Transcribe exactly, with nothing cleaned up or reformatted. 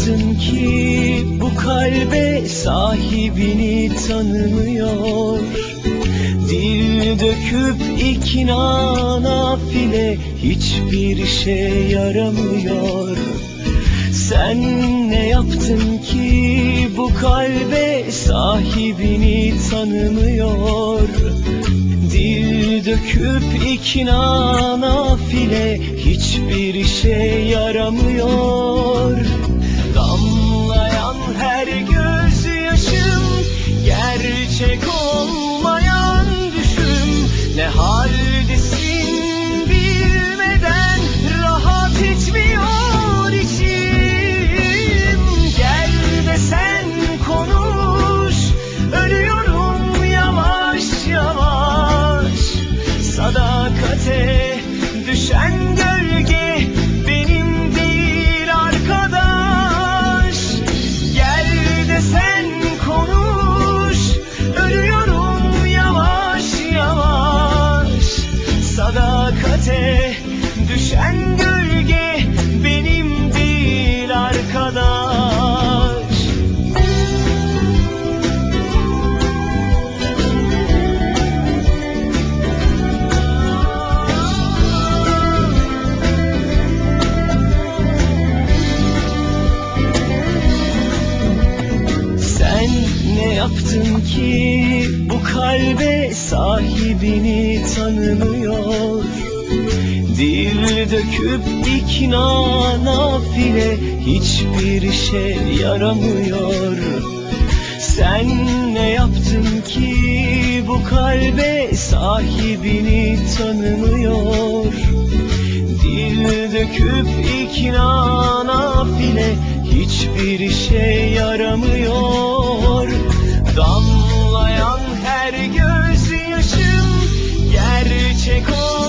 yaptın ki bu kalbe sahibini tanımıyor? Dil döküp ikna nafile hiçbir şey yaramıyor. Sen ne yaptın ki bu kalbe sahibini tanımıyor? Dil döküp ikna nafile hiçbir şey yaramıyor. Damlayan her gözyaşım gerçek olmayan düşüm. Ne haldesin bilmeden rahat etmiyor içim. Gel de sen konuş, ölüyorum yavaş yavaş. Sadakate düşen gölge benim değil arkadaş. Gel de sen konuş, ölüyorum yavaş yavaş. Sadakate düşen gölge benim değil arkadaş. Sen ne yaptın ki bu kalbe sahibini tanımıyor? Dil döküp ikna nafile hiçbir şey yaramıyor. Sen ne yaptın ki bu kalbe sahibini tanımıyor? Dil döküp ikna nafile hiçbir şey yaramıyor. Damlayan her gözyaşım gerçek ol.